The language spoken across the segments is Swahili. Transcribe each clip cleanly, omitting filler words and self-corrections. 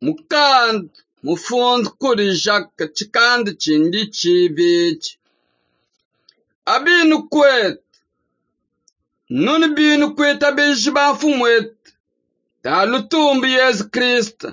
mukand mufund kuri Jacques chikand chindi chibich. Abinu kwet. Nun binu kwet abish bafumwet. Talutumbi Yesu Kristo.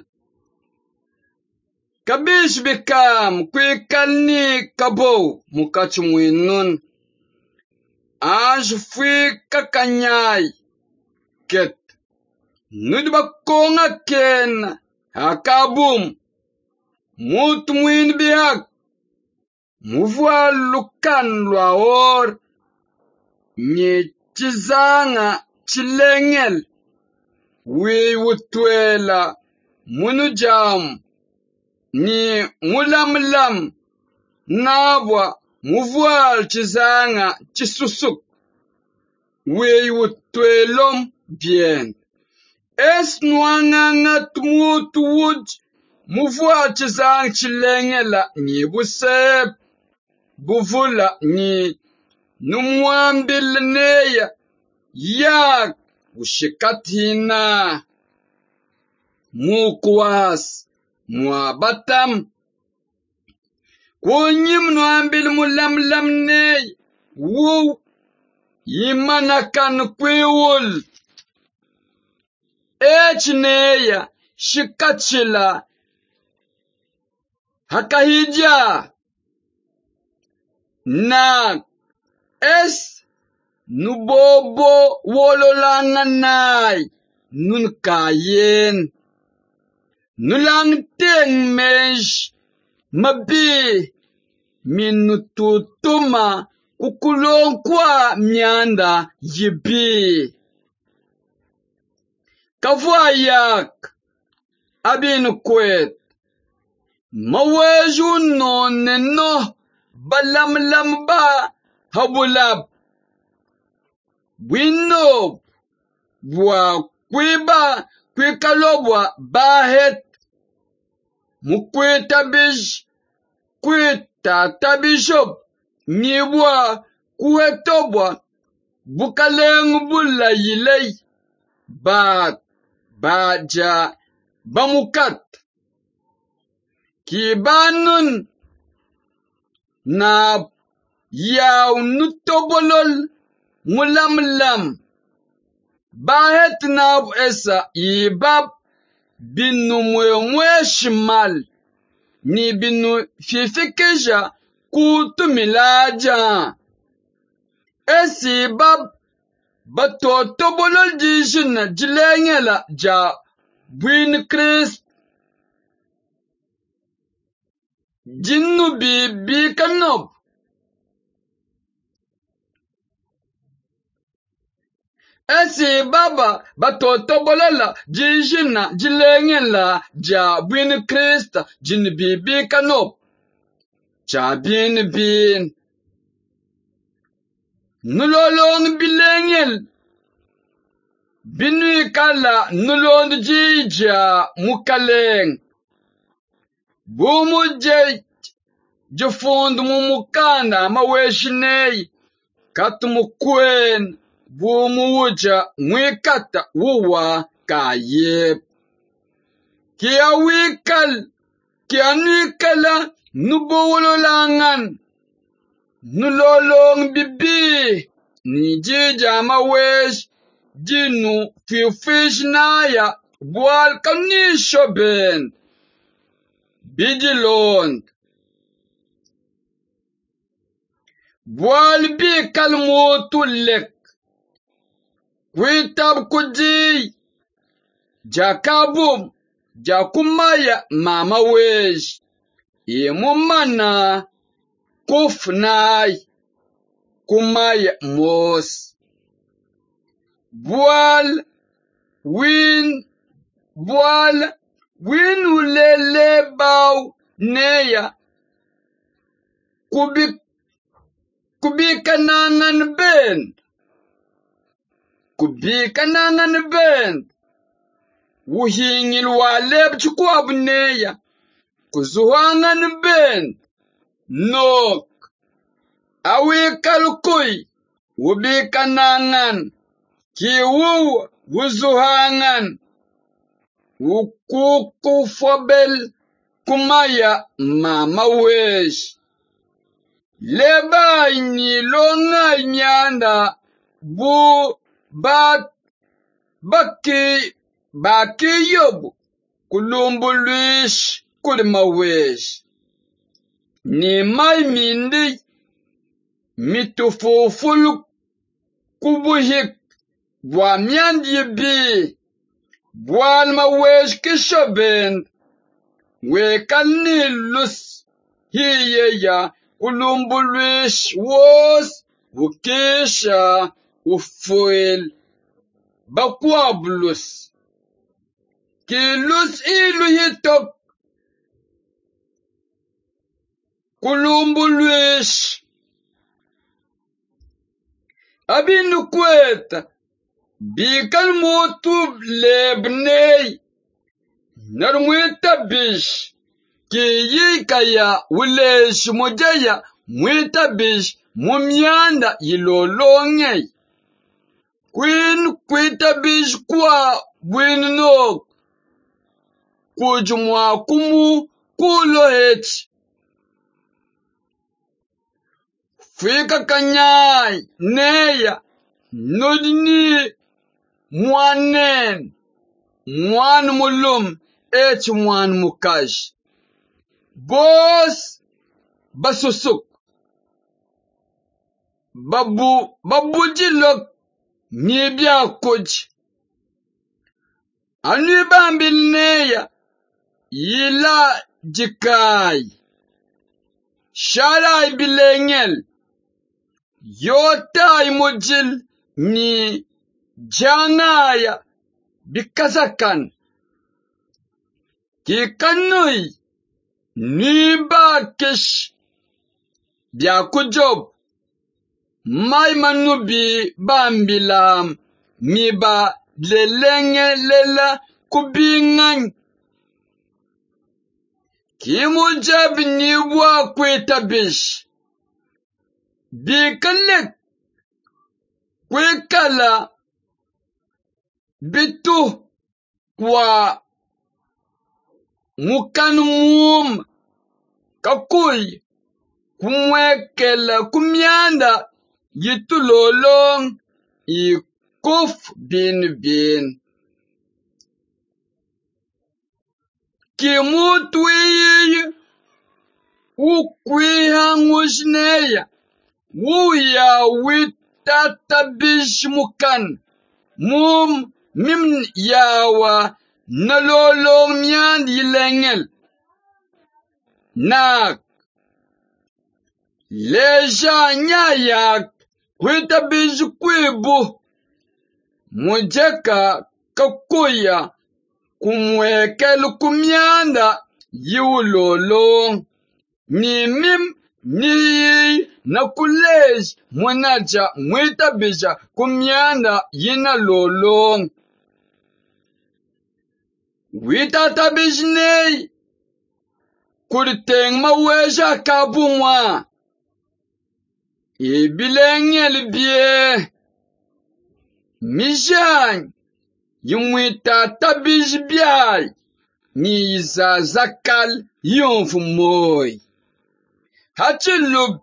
Kabish bikam kwikalni kabo mukachumwinun. Anj fwi kakanyay. Ket. Nudba konga ken. Hakabum. Mutmwin biak. Muvwa lukan lwaor. Nye chizanga chilengel. We wutwela. Munujam. Ni mulamlam. Nabwa. Muvwa chizanga chisusuk. We wutwelom bien. Es nwanganga tmut wud. Muvwa chizang chilengela ni busep. Buvula ni numwambil neya. Yak ushikatina. Mukwas. Mwabatam. Kunyim nwambil mulamlam ney. Wu. Yimanakan kwiwul. Echneya. Shikachila. Hakahija. Na. Es. Nubobo wololanganay. Nun kayen. Nulang ting mej. Mabi. Minututuma. Kukulong kwa myanda yibi. Kavayak. Abinu kwet. Mawajun no neno. Balam ba. Habulab. Wino. Bwa kwiba. Kwikalobwa. Bahet. Mukweta bij. Kweta tabishop. Nibwa. Kuetobwa. Bukaleng bula yilay. Baja. Bamukat. Kibanun. Na. Yaw nutobolol. Mulamlam. Bahet na esa. Ibab. Binu mwe shimal. Ni binu fifikisha. Kutumilaja. Esi bab. Batotobolol jishina. Jilengela ja. Bwin Christ. Jinnu bi kanop. Esi baba batotobolola jishina jilengela ja bwin Christ. Jinnu bi kanop. Ja bin. Nulolong bilengel. Binu kala nulong jija mukaleng. Bumu jefond mumukanda maweshinei. Katumukwen. Bumu uja mwikata uwa kayep. Kia wikal. Kia nwikala nubololangan. Nulolong bibi. Ni jija mawesh. Jinu fifish naya. Bual kanisho ben. Bijilond. Bual bi kalmotulek. Kwitab kuji. Jakabum. Jakumaya mama wesh. Imumana. Kufnay. Kumaya mos. Bual. Win ulele baw neya. Kubika nangan ben. Wuhingil waleb chukwab neya. Kuzuhangan ben. Nok. Awikal kuy. Wubika nangan. Kiwu wuzuhangan. ukukufobel kumaya mama wesh. Leba ni longa nyanda bu baki yobu kulumbulwish kulima wesh. Ni mai mindi mitufufulu kubuhik bwa myandi bi bwalma wesh kishoben wekalni lus hiyeya kulumbulwish wos wukisha ufuel bakwablus kilus ilu hitok kulumbulwish abinu kweta bikal mutub lebnei narmwita bish ki yikaya wulesh mujaya mwita bish mumyanda yilolongei kwita bish kwa bwinno kujumwa kumu kulohech fika kanyai neya nodini mwanen mwan mulum mwan mukash bos basusuk babujilok nibya kuj anu bambil neya yila jikai sharai bilengel yotai mujil ni janaya bikasakan kikanui nibakish byakujob mai manubi bambilam miba lelenge lela kubingan kimujab niwa kwetabish bikalek kwekala bitu kwa mukanum kakui kumwekela kumyanda yitulolong ikuf bin kimutwi ukwihangushneya wuya witatabish mukan mim yawa nalolong myand yilengel nak leja nyayak witabish kwibu mujeka kakuya kumwekel kumyanda yiwulolong ni mim ni nakulej mwanaja mwitabisha kumyanda yina lolong witatabishnei kurteng maweja kabumwa ibilengel bie mijan yumwitatabish biay ni isa zakal yonfumoy hachilub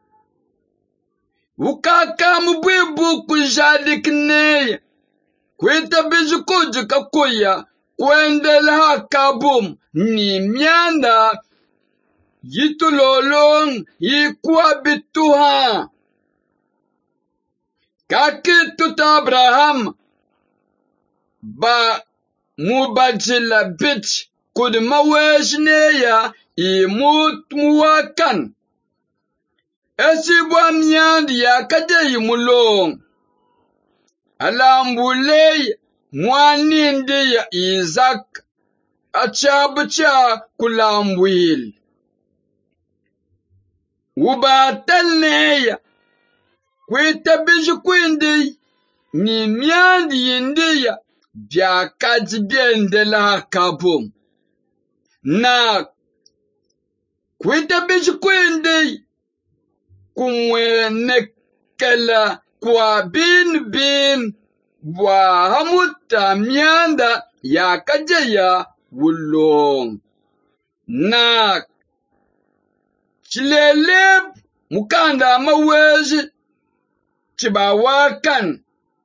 ukaka mubwibu kujadikney kwitabish kujuka kuya kwendela kabum ni myanda yitulolong yikwa bituha kakitut Abraham ba mubajila bich kudmaweshneya imut muwakan esibwa myandi yakadeyi mulong alambuley mwanindi ya Isaac achabucha kulambwil ubatalneya kwitabish kwindi ni myandi yindiya byakaji byendela kabum na kwitabish kwindi kumwenekela kwa bin bwa hamuta myanda ya kajeya wulong. Nak chileleb mukanda maweji chibawakan.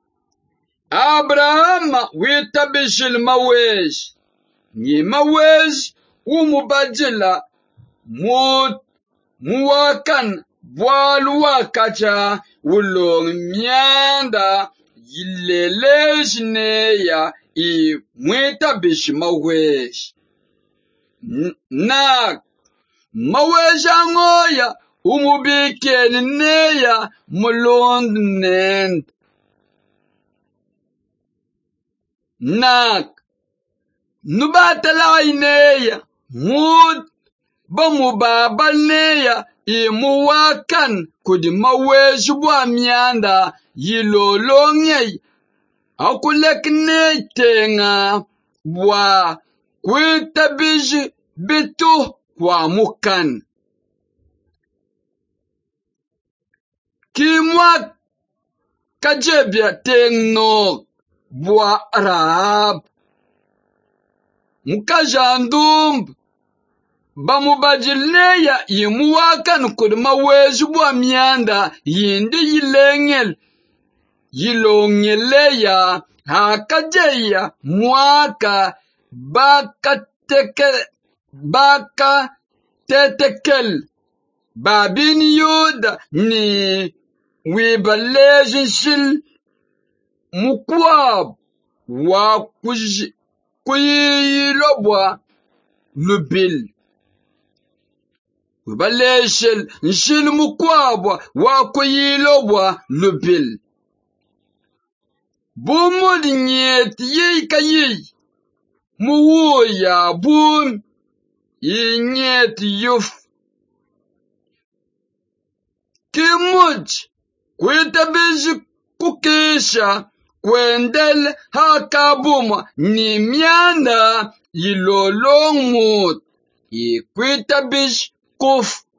Abraham witabishil maweji. Ni maweji umubajila muwakan bwaluwa kacha wulong mianda yilelejneya I mwitabishi maweji. Nak maweji angoya umubikeni neya mulond nend. Nak nubatala ineya mud bamubabal neya imuwakan kudi maweji bwa mianda yilolongye akulek ne tenga bwa kwitabiji bitu kwa mukan. Kimwa kajebya tengno bwa Rahab. Mukajandumb bamubajileya imuwakan kud maweji bwa mianda yindi yilengel yilongeleya hakajeya mwaka baka tetekel babin yuda ni wibalejinshil mukwab wa kuyilobwa lubil. Wibalejinshil nshil mukwab wa kuyilobwa lubil. Bumud nyet yi kayi muwuya bum yi nyet yuf. Kimuj kwitabiji kukisha kwendel hakabuma ni mianda yilolong mut yi kwitabiji kuf.